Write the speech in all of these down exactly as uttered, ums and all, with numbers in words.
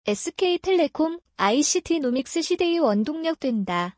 에스케이텔레콤 아이씨티노믹스 시대의 원동력 된다.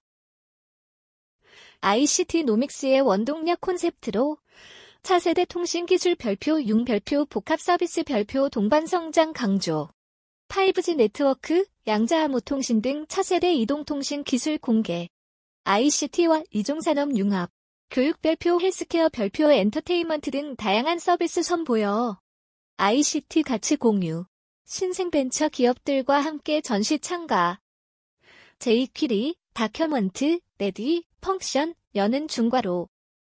아이씨티노믹스의 원동력 콘셉트로 차세대 통신기술 별표 융 별표 복합서비스 별표 동반성장 강조, 파이브지 네트워크, 양자암호통신 등 차세대 이동통신 기술 공개, 아이씨티와 이종산업 융합, 교육 별표 헬스케어 별표 엔터테인먼트 등 다양한 서비스 선보여 아이씨티 가치 공유, 신생벤처 기업들과 함께 전시 참가. 제이퀴리, 다큐먼트, 레디, 펑션, 여는 중괄호.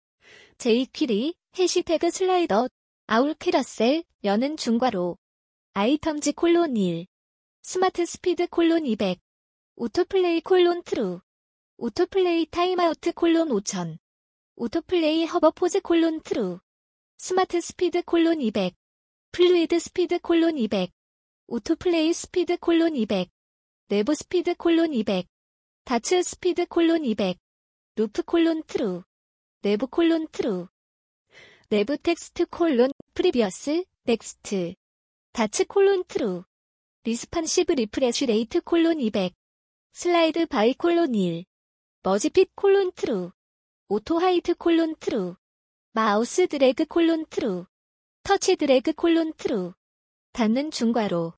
제이퀴리, 해시태그 슬라이더, 아울 캐러셀, 여는 중괄호. 아이텀즈 콜론 일. 스마트 스피드 콜론 이백. 오토플레이 콜론 트루. 오토플레이 타임아우트 콜론 오천. 오토플레이 허버포즈 콜론 트루. 스마트 스피드 콜론 이백. 플루이드 스피드 콜론 이백. 오토플레이 스피드 콜론 이백. 내부 스피드 콜론 이백. 다츠 스피드 콜론 이백. 루프 콜론 트루. 내부 콜론 트루. 내부 텍스트 콜론 프리비어스 넥스트. 다츠 콜론 트루. 리스판시브 리프레쉬 레이트 콜론 이백. 슬라이드 바이 콜론 일. 머지핏 콜론 트루. 오토 하이트 콜론 트루. 마우스 드래그 콜론 트루. 터치 드래그 콜론 트루. 닫는 중괄호.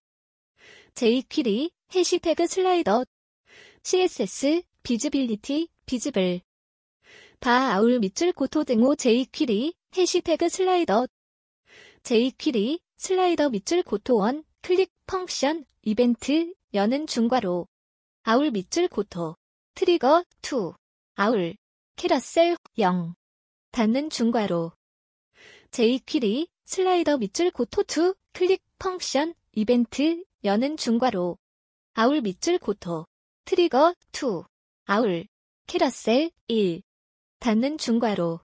제이퀴리, 해시태그 슬라이더. 씨에스에스, 비즈빌리티, 비즈블. 바 아울 밑줄 고토 등호 제이퀴리, 해시태그 슬라이더. 제이퀴리, 슬라이더 밑줄 고토 원, 클릭, 펑션, 이벤트, 여는 중괄호. 아울 밑줄 고토. 트리거, 투. 아울. 캐러셀, 영. 닫는 중괄호. 제이퀴리, 슬라이더 밑줄 고토 투, 클릭, 펑션, 이벤트, 여는 중괄호. 아울 밑줄 고토. 트리거, 투. 아울. 캐러셀, 일. 닫는 중괄호.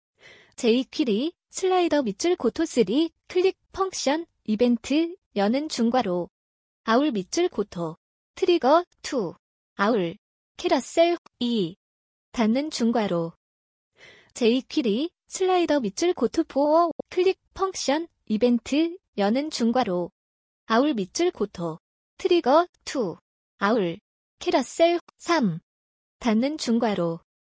제이퀴리, 슬라이더 밑줄 고토 쓰리, 클릭, 펑션, 이벤트, 여는 중괄호. 아울 밑줄 고토. 트리거, 투. 아울. 캐러셀, 이. 닫는 중괄호. 제이퀴리, 슬라이더 밑줄 고토 포, 클릭, 펑션, 이벤트, 여는 중괄호. 아울 밑줄 고토. 트리거, 투. 아울. 캐러셀, 삼. 닫는 중괄호.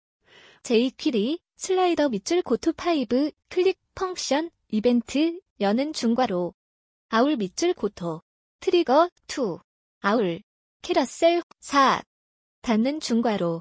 제이퀴리, 슬라이더 밑줄 고토 파이브, 클릭, 펑션, 이벤트, 여는 중괄호. 아울 밑줄 고토. 트리거, 투. 아울. 캐러셀, 사. 닫는 중괄호.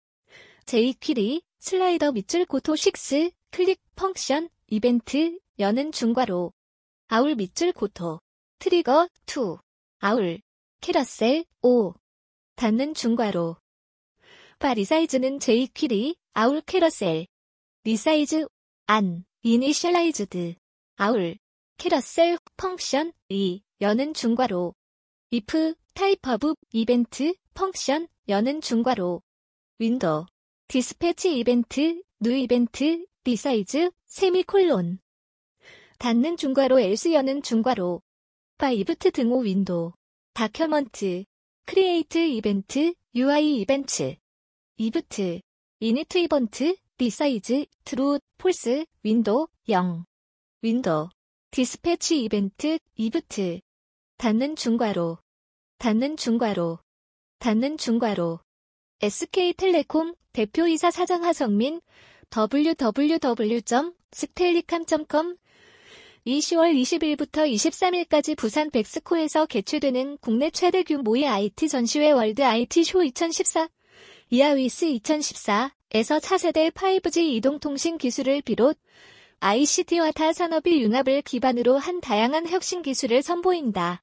제이퀴리, 슬라이더 밑줄 고토 식스, 클릭, 펑션, 이벤트, 여는 중괄호. 아울 밑줄 고토. 트리거, 투. 아울. 캐러셀, 오. 닫는 중괄호. 바 리사이즈는 제이퀴리, 아울 캐러셀. 리사이즈, 안, 이니셜라이즈드. 아울. 캐러셀, 펑션, 이, 여는 중괄호. if, 타입 오브, 이벤트, 펑션, 여는 중괄호. 윈도우. 디스패치 이벤트, 뉴 이벤트, 리사이즈, 세미콜론. 닫는 중괄호 else 여는 중괄호. 바 이브트 등호 윈도우. 다큐먼트. 크리에이트 이벤트, 유아이 이벤트. 이브트. 이니트 이번트, 리사이즈, 트루, 폴스, 윈도우, 영. 윈도우. 디스패치 이벤트, 이브트. 닫는 중괄호. 닫는 중괄호. 닫는 중괄호. 에스케이텔레콤 대표이사 사장 하성민 더블유 더블유 더블유 점 스텔리캄 점 컴 시월 이십일부터 이십삼일까지 부산 백스코에서 개최되는 국내 최대 규모의 아이티 전시회 월드 아이티 쇼 이천십사 이하위스 이천십사에서 차세대 파이브지 이동통신 기술을 비롯 아이씨티와 타 산업의 융합을 기반으로 한 다양한 혁신 기술을 선보인다.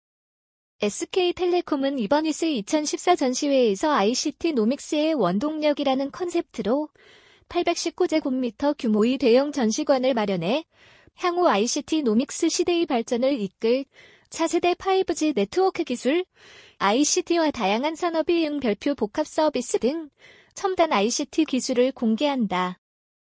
에스케이텔레콤은 이번 위스 이천십사 전시회에서 아이씨티노믹스의 원동력이라는 컨셉트로 팔백십구 제곱미터 규모의 대형 전시관을 마련해 향후 아이씨티노믹스 시대의 발전을 이끌 차세대 파이브지 네트워크 기술, 아이씨티와 다양한 산업의 융 별표 복합 서비스 등 첨단 아이씨티 기술을 공개한다.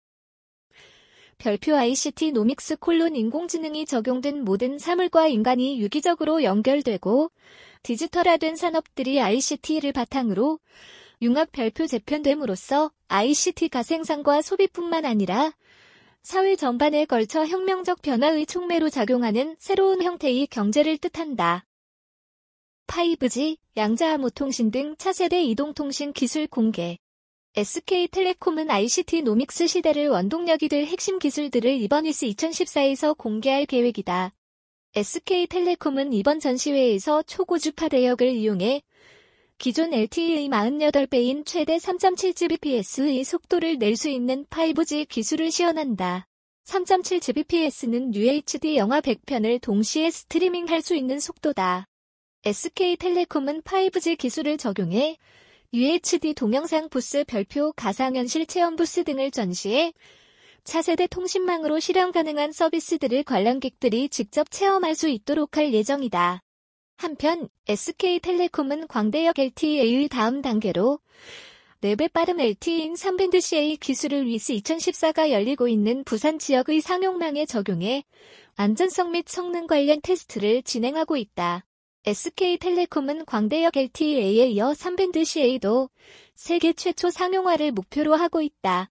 별표 아이씨티노믹스 콜론 인공지능이 적용된 모든 사물과 인간이 유기적으로 연결되고 디지털화된 산업들이 아이씨티를 바탕으로 융합 별표 재편됨으로써 아이씨티가 생산과 소비뿐만 아니라 사회 전반에 걸쳐 혁명적 변화의 촉매로 작용하는 새로운 형태의 경제를 뜻한다. 파이브지, 양자암호통신 등 차세대 이동통신 기술 공개. 에스케이텔레콤은 아이씨티노믹스 시대를 원동력이 될 핵심 기술들을 이번 이스 이천십사에서 공개할 계획이다. 에스케이텔레콤은 이번 전시회에서 초고주파 대역을 이용해 기존 엘티이의 사십팔 배인 최대 삼 점 칠 지비피에스의 속도를 낼 수 있는 파이브지 기술을 시연한다. 삼 점 칠 지비피에스는 유에이치디 영화 백 편을 동시에 스트리밍할 수 있는 속도다. 에스케이텔레콤은 파이브지 기술을 적용해 유에이치디 동영상 부스, 별표, 가상현실 체험 부스 등을 전시해 차세대 통신망으로 실현 가능한 서비스들을 관람객들이 직접 체험할 수 있도록 할 예정이다. 한편 에스케이텔레콤은 광대역 엘티이의 다음 단계로 네 배 빠른 엘티이인 삼 밴드 씨에이 기술을 위스 이천십사가 열리고 있는 부산 지역의 상용망에 적용해 안전성 및 성능 관련 테스트를 진행하고 있다. 에스케이텔레콤은 광대역 엘티이에 이어 삼 밴드 씨에이도 세계 최초 상용화를 목표로 하고 있다.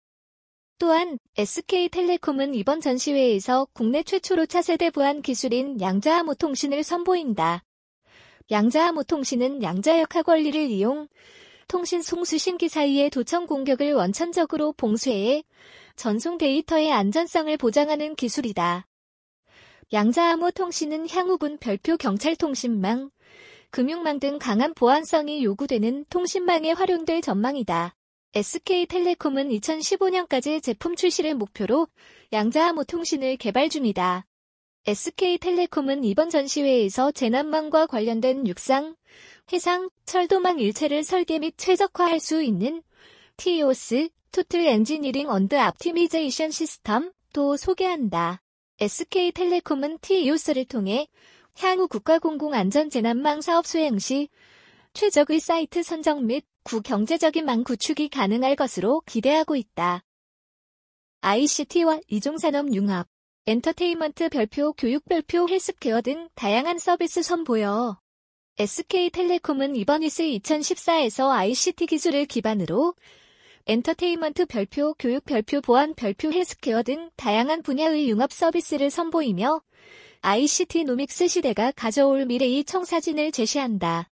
또한 에스케이텔레콤은 이번 전시회에서 국내 최초로 차세대 보안 기술인 양자암호통신을 선보인다. 양자암호통신은 양자역학 원리를 이용 통신 송수신기 사이의 도청 공격을 원천적으로 봉쇄해 전송 데이터의 안전성을 보장하는 기술이다. 양자암호통신은 향후군 별표 경찰통신망, 금융망 등 강한 보안성이 요구되는 통신망에 활용될 전망이다. 에스케이텔레콤은 이천십오 년까지 제품 출시를 목표로 양자암호통신을 개발 중이다. 에스케이텔레콤은 이번 전시회에서 재난망과 관련된 육상, 해상, 철도망 일체를 설계 및 최적화할 수 있는 티오에스, Total Engineering and Optimization System도 소개한다. 에스케이텔레콤은 티오에스를 통해 향후 국가공공안전재난망 사업 수행 시 최적의 사이트 선정 및 구경제적인 망 구축이 가능할 것으로 기대하고 있다. 아이씨티와 이종산업 융합, 엔터테인먼트 별표, 교육 별표, 헬스케어 등 다양한 서비스 선보여. 에스케이텔레콤은 이번 이스 이천십사에서 아이씨티 기술을 기반으로 엔터테인먼트 별표, 교육 별표, 보안 별표, 헬스케어 등 다양한 분야의 융합 서비스를 선보이며 아이씨티노믹스 시대가 가져올 미래의 청사진을 제시한다.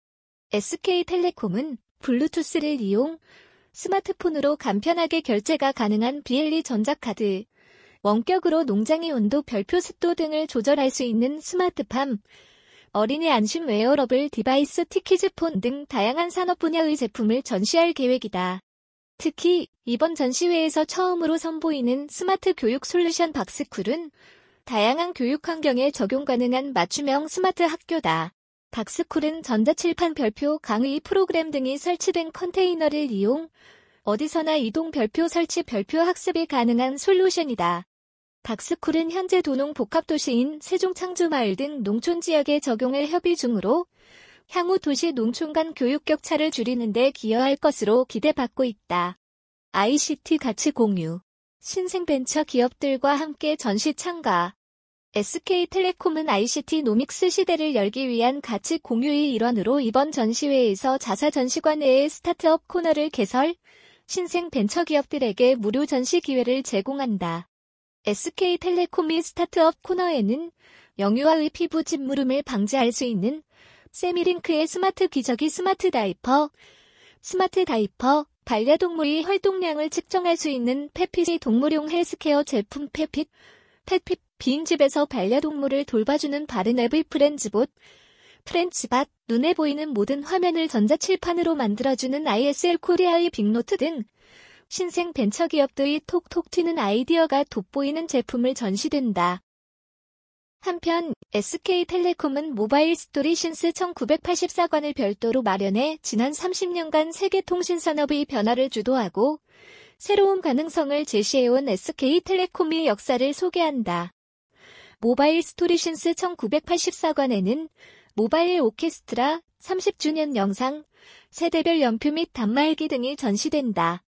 에스케이텔레콤은 블루투스를 이용 스마트폰으로 간편하게 결제가 가능한 비엘이 전자카드, 원격으로 농장의 온도, 별표, 습도 등을 조절할 수 있는 스마트팜, 어린이 안심 웨어러블 디바이스, 티키즈폰 등 다양한 산업 분야의 제품을 전시할 계획이다. 특히 이번 전시회에서 처음으로 선보이는 스마트 교육 솔루션 박스쿨은 다양한 교육 환경에 적용 가능한 맞춤형 스마트 학교다. 박스쿨은 전자칠판 별표, 강의 프로그램 등이 설치된 컨테이너를 이용 어디서나 이동 별표 설치 별표 학습이 가능한 솔루션이다. 박스쿨은 현재 도농 복합도시인 세종 창주마을 등 농촌 지역에 적용을 협의 중으로 향후 도시 농촌 간 교육 격차를 줄이는 데 기여할 것으로 기대받고 있다. 아이씨티 가치 공유, 신생 벤처 기업들과 함께 전시 참가. 에스케이텔레콤은 아이씨티노믹스 시대를 열기 위한 가치 공유의 일환으로 이번 전시회에서 자사 전시관 내에 스타트업 코너를 개설, 신생 벤처 기업들에게 무료 전시 기회를 제공한다. 에스케이텔레콤의 스타트업 코너에는 영유아의 피부 짓무름을 방지할 수 있는 세미링크의 스마트 기저귀 스마트 다이퍼, 스마트 다이퍼, 반려동물의 활동량을 측정할 수 있는 펫핏의 동물용 헬스케어 제품 펫핏, 펫핏, 빈집에서 반려동물을 돌봐주는 바른 앱의 프렌즈봇, 프렌치밭, 눈에 보이는 모든 화면을 전자칠판으로 만들어주는 아이에스엘 코리아의 빅노트 등 신생 벤처기업들의 톡톡 튀는 아이디어가 돋보이는 제품을 전시된다. 한편 에스케이텔레콤은 모바일 스토리 신스 천구백팔십사 관을 별도로 마련해 지난 삼십 년간 세계 통신산업의 변화를 주도하고 새로운 가능성을 제시해온 에스케이텔레콤의 역사를 소개한다. 모바일 스토리 신스 천구백팔십사 관에는 모바일 오케스트라, 삼십 주년 영상, 세대별 연표 및 단말기 등이 전시된다.